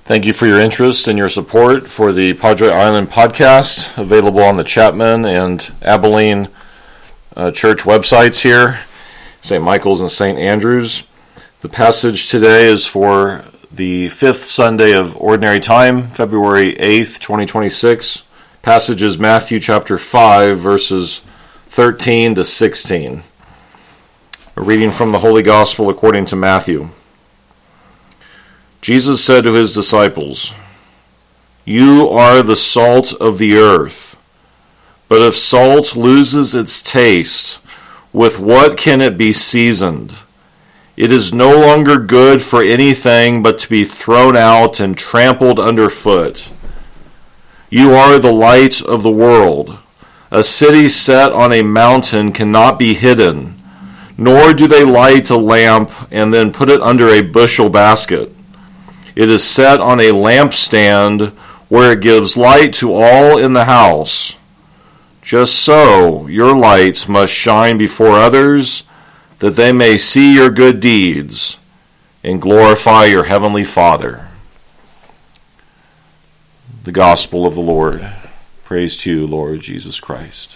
Thank you for your interest and your support for the Padre Island podcast, available on the Chapman and Abilene church websites here, St. Michael's and St. Andrews. The passage today is for the fifth Sunday of Ordinary Time, February 8th, 2026. Passage is Matthew chapter 5, verses 13 to 16. A reading from the Holy Gospel according to Matthew. Jesus said to his disciples, "You are the salt of the earth. But if salt loses its taste, with what can it be seasoned? It is no longer good for anything but to be thrown out and trampled underfoot. You are the light of the world. A city set on a mountain cannot be hidden, nor do they light a lamp and then put it under a bushel basket. It is set on a lampstand where it gives light to all in the house. Just so your light must shine before others, that they may see your good deeds and glorify your heavenly Father." The Gospel of the Lord. Praise to you, Lord Jesus Christ.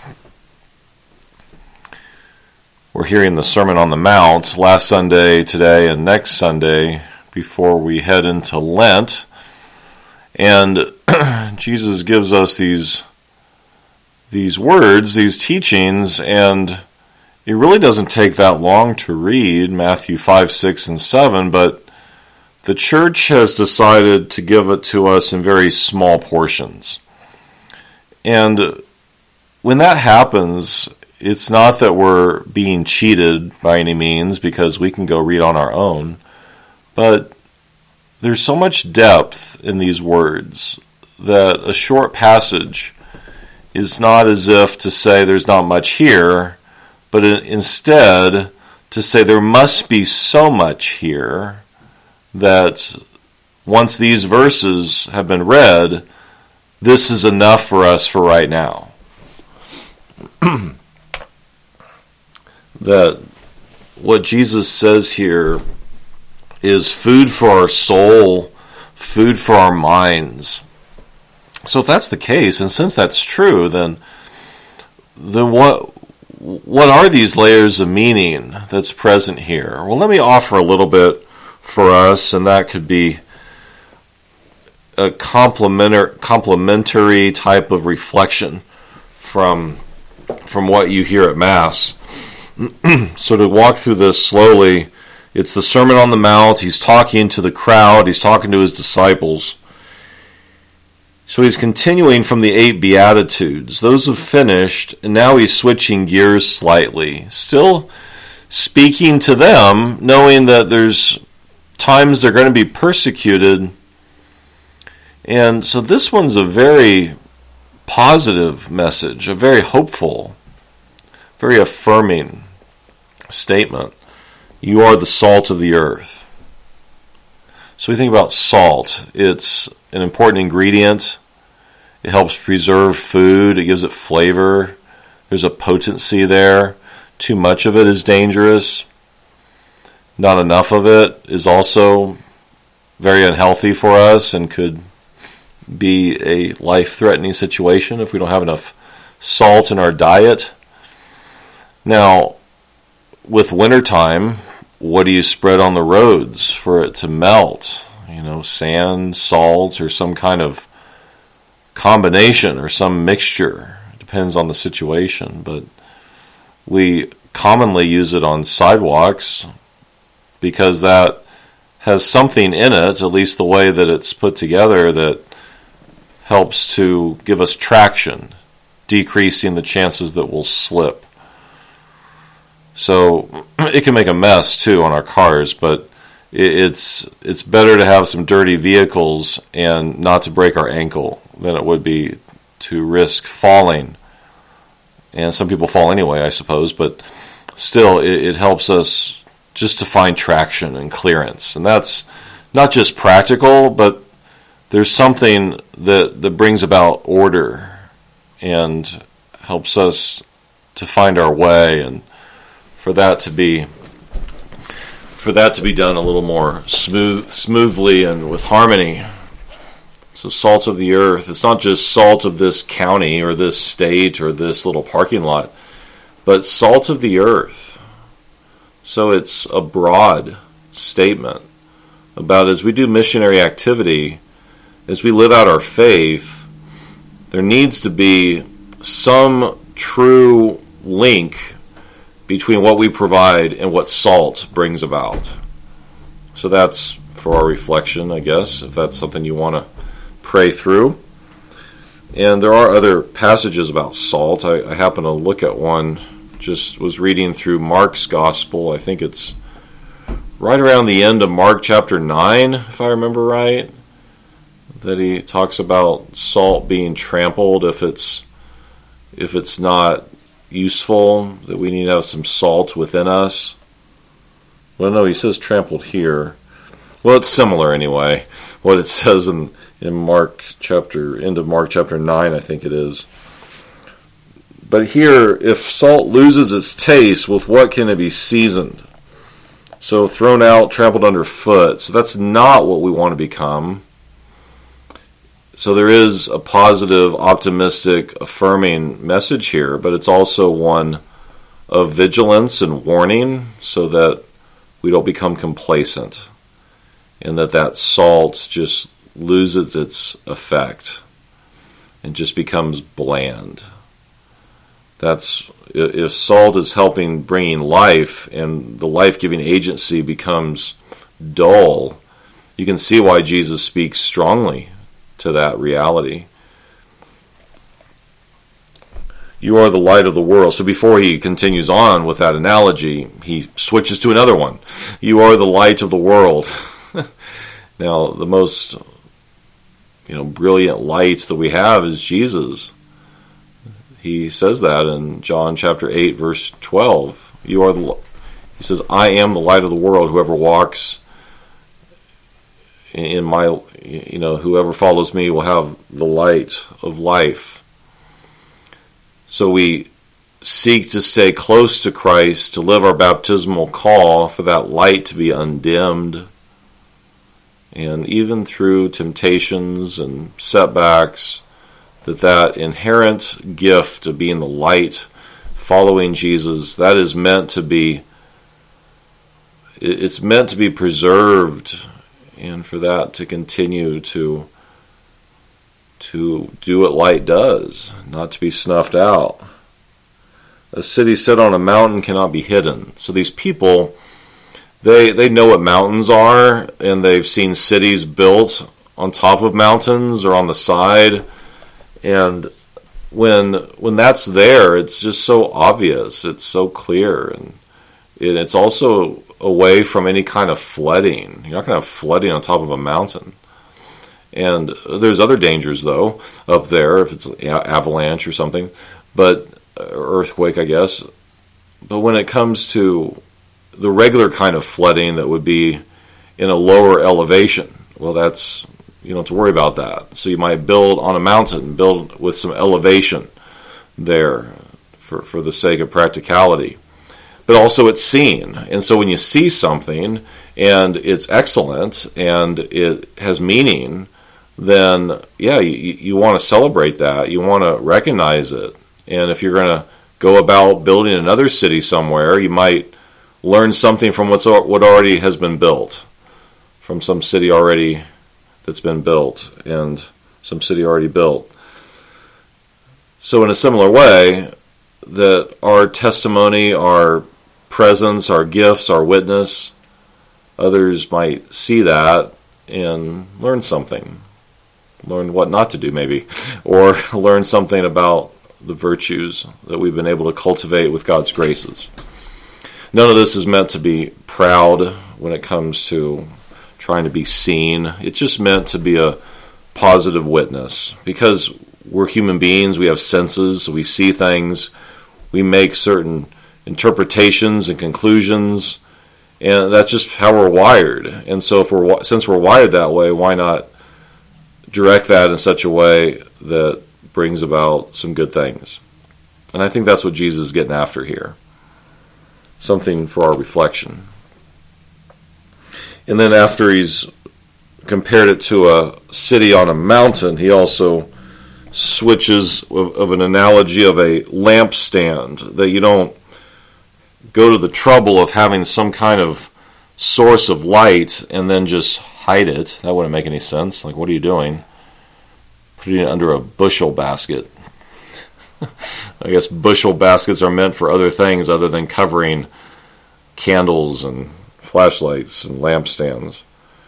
We're hearing the Sermon on the Mount last Sunday, today, and next Sunday before we head into Lent. And Jesus gives us these words, these teachings, and it really doesn't take that long to read Matthew 5, 6, and 7, but the church has decided to give it to us in very small portions. And when that happens, it's not that we're being cheated by any means, because we can go read on our own, but there's so much depth in these words that a short passage is not as if to say there's not much here, but instead to say there must be so much here that once these verses have been read, this is enough for us for right now. That what Jesus says here is food for our soul, food for our minds. So if that's the case, and since that's true, then what are these layers of meaning that's present here? Well, let me offer a little bit for us, and that could be a complementary type of reflection from what you hear at Mass. So to walk through this slowly, it's the Sermon on the Mount. He's talking to the crowd. He's talking to his disciples. So he's continuing from the 8 Beatitudes. Those have finished, and now he's switching gears slightly. Still speaking to them, knowing that there's times they're going to be persecuted. And so this one's a very positive message, a very hopeful, very affirming statement. You are the salt of the earth. So we think about salt. It's an important ingredient. It helps preserve food. It gives it flavor. There's a potency there. Too much of it is dangerous. Not enough of it is also very unhealthy for us and could be a life-threatening situation if we don't have enough salt in our diet. Now, with wintertime, what do you spread on the roads for it to melt? Sand, salt, or some kind of combination or some mixture. It depends on the situation, but we commonly use it on sidewalks because that has something in it, at least the way that it's put together, that helps to give us traction, decreasing the chances that we'll slip. So it can make a mess too on our cars, but it's better to have some dirty vehicles and not to break our ankle than it would be to risk falling. And some people fall anyway, I suppose, but still it helps us just to find traction and clearance. And that's not just practical, but there's something that brings about order and helps us to find our way, and for that to be for that to be done a little more smoothly and with harmony. So salt of the earth, it's not just salt of this county or this state or this little parking lot, but salt of the earth. So it's a broad statement about, as we do missionary activity, as we live out our faith, there needs to be some true link between what we provide and what salt brings about. So that's for our reflection, I guess, if that's something you want to pray through. And there are other passages about salt. I happen to look at one, just was reading through Mark's Gospel. I think it's right around the end of Mark chapter 9, if I remember right, that he talks about salt being trampled if it's not useful, that we need to have some salt within us. Well, no, he says trampled here. Well, it's similar anyway, what it says in Mark chapter, end of Mark chapter 9, I think it is. But here, if salt loses its taste, with what can it be seasoned? So thrown out, trampled underfoot. So that's not what we want to become. So there is a positive, optimistic, affirming message here, but it's also one of vigilance and warning so that we don't become complacent and that salt just loses its effect and just becomes bland. That's, if salt is helping bringing life and the life-giving agency becomes dull, you can see why Jesus speaks strongly to that reality. You are the light of the world. So before he continues on with that analogy, he switches to another one. You are the light of the world. Now, the most brilliant light that we have is Jesus. He says that in John chapter 8, verse 12. He says, I am the light of the world. Whoever walks in my, whoever follows me will have the light of life. So we seek to stay close to Christ, to live our baptismal call for that light to be undimmed. And even through temptations and setbacks, that inherent gift of being the light, following Jesus, that is meant to be, it's meant to be preserved, and for that to continue to do what light does, not to be snuffed out. A city set on a mountain cannot be hidden. So these people, they know what mountains are, and they've seen cities built on top of mountains or on the side. And when that's there, it's just so obvious. It's so clear. And it's also away from any kind of flooding. You're not going to have flooding on top of a mountain. And there's other dangers, though, up there, if it's an avalanche or something, but earthquake, I guess. But when it comes to the regular kind of flooding that would be in a lower elevation, well, that's, you don't have to worry about that. So you might build on a mountain, build with some elevation there for the sake of practicality. But also it's seen. And so when you see something and it's excellent and it has meaning, then, yeah, you want to celebrate that. You want to recognize it. And if you're going to go about building another city somewhere, you might learn something from what already has been built, from some city already that's been built, and some city already built. So in a similar way, that our testimony, our presence, our gifts, our witness, others might see that and learn something. Learn what not to do, maybe, or learn something about the virtues that we've been able to cultivate with God's graces. None of this is meant to be proud when it comes to trying to be seen. It's just meant to be a positive witness, because we're human beings, we have senses, so we see things, we make certain interpretations and conclusions, and that's just how we're wired. And so since we're wired that way, why not direct that in such a way that brings about some good things? And I think that's what Jesus is getting after here. Something for our reflection. And then after he's compared it to a city on a mountain, he also switches of an analogy of a lampstand, that you don't go to the trouble of having some kind of source of light and then just hide it. That wouldn't make any sense. Like, what are you doing? Putting it under a bushel basket. I guess bushel baskets are meant for other things other than covering candles and flashlights and lampstands.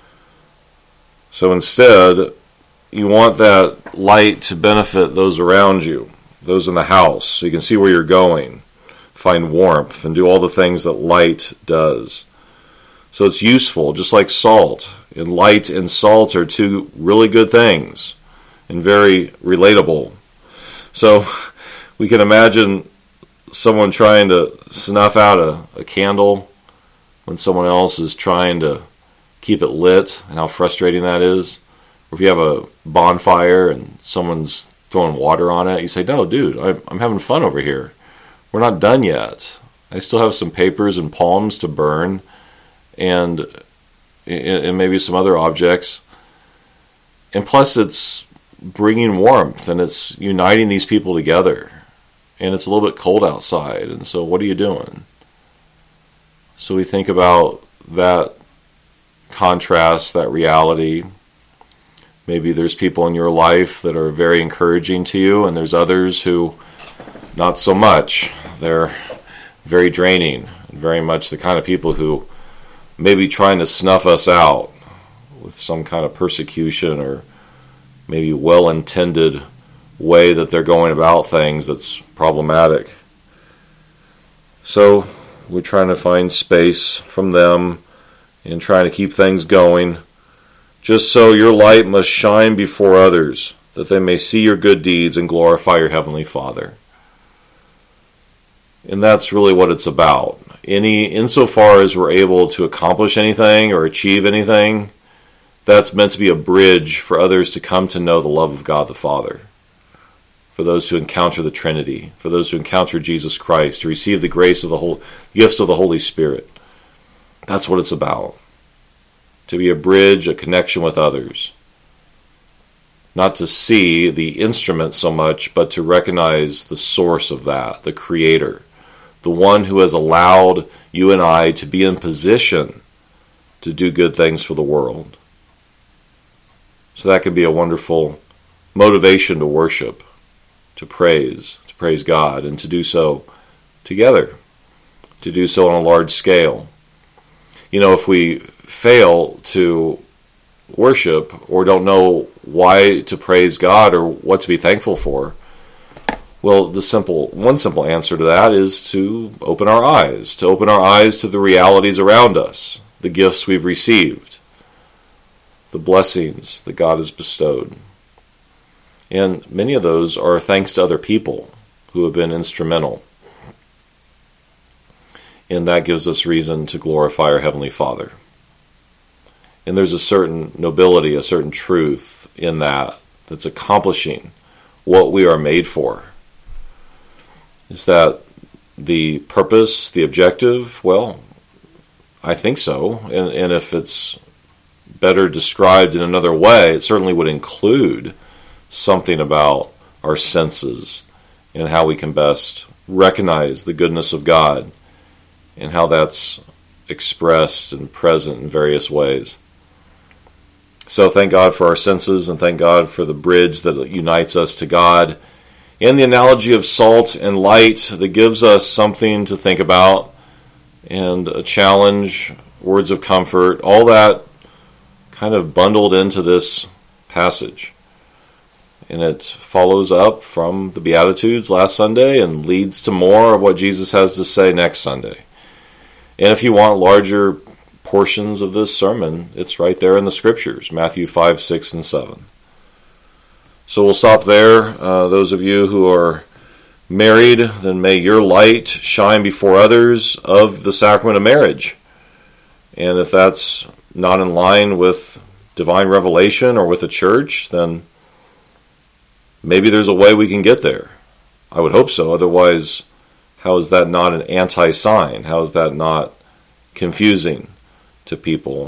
So instead, you want that light to benefit those around you, those in the house, so you can see where you're going, find warmth, and do all the things that light does. So it's useful, just like salt. And light and salt are two really good things and very relatable. So we can imagine someone trying to snuff out a candle when someone else is trying to keep it lit, and how frustrating that is. Or if you have a bonfire and someone's throwing water on it, you say, no, dude, I'm having fun over here. We're not done yet. I still have some papers and palms to burn, and maybe some other objects. And plus, it's bringing warmth, and it's uniting these people together. And it's a little bit cold outside, and so what are you doing? So we think about that contrast, that reality. Maybe there's people in your life that are very encouraging to you, and there's others who not so much. They're very draining, and very much the kind of people who may be trying to snuff us out with some kind of persecution or maybe well-intended way that they're going about things that's problematic. So we're trying to find space from them and trying to keep things going. Just so your light must shine before others, that they may see your good deeds and glorify your heavenly Father. And that's really what it's about. Insofar as we're able to accomplish anything or achieve anything, that's meant to be a bridge for others to come to know the love of God the Father, for those who encounter the Trinity, for those who encounter Jesus Christ, to receive the grace of the whole gifts of the Holy Spirit. That's what it's about. To be a bridge, a connection with others. Not to see the instrument so much, but to recognize the source of that, the Creator, the one who has allowed you and I to be in position to do good things for the world. So that can be a wonderful motivation to worship, to praise God, and to do so together, to do so on a large scale. You know, if we fail to worship or don't know why to praise God or what to be thankful for, well, one simple answer to that is to open our eyes to the realities around us, the gifts we've received, the blessings that God has bestowed. And many of those are thanks to other people who have been instrumental. And that gives us reason to glorify our Heavenly Father. And there's a certain nobility, a certain truth in that's accomplishing what we are made for. Is that the purpose, the objective? Well, I think so. And if it's better described in another way, it certainly would include something about our senses and how we can best recognize the goodness of God and how that's expressed and present in various ways. So thank God for our senses, and thank God for the bridge that unites us to God, and the analogy of salt and light that gives us something to think about, and a challenge, words of comfort, all that kind of bundled into this passage. And it follows up from the Beatitudes last Sunday and leads to more of what Jesus has to say next Sunday. And if you want larger portions of this sermon, it's right there in the Scriptures, Matthew 5, 6, and 7. So we'll stop there. Those of you who are married, then may your light shine before others of the sacrament of marriage. And if that's not in line with divine revelation or with the church, then maybe there's a way we can get there. I would hope so. Otherwise, how is that not an anti-sign? How is that not confusing to people?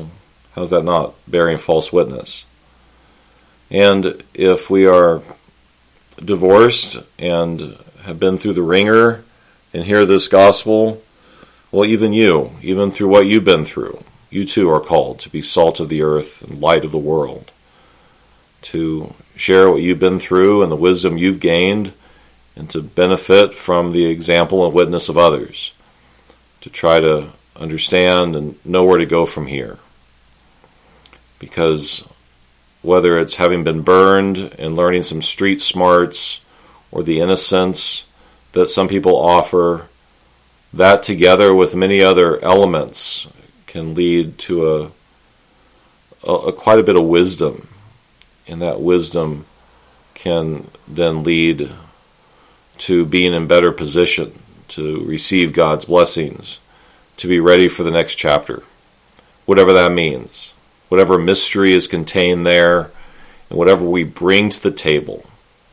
How's that not bearing false witness? And if we are divorced and have been through the ringer and hear this gospel, well, even through what you've been through, you too are called to be salt of the earth and light of the world, to share what you've been through and the wisdom you've gained, and to benefit from the example and witness of others, to try to understand and know where to go from here. Because whether it's having been burned and learning some street smarts, or the innocence that some people offer, that together with many other elements can lead to a quite a bit of wisdom. And that wisdom can then lead to being in better position to receive God's blessings, to be ready for the next chapter, whatever that means, whatever mystery is contained there, and whatever we bring to the table.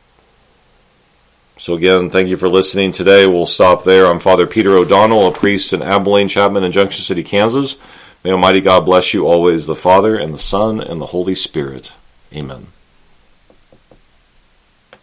So again, thank you for listening today. We'll stop there. I'm Father Peter O'Donnell, a priest in Abilene Chapman in Junction City, Kansas. May Almighty God bless you always, the Father, and the Son, and the Holy Spirit. Amen.